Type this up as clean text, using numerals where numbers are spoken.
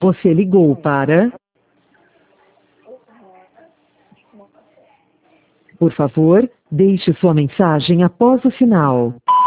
Você ligou para... Por favor, deixe sua mensagem após o sinal.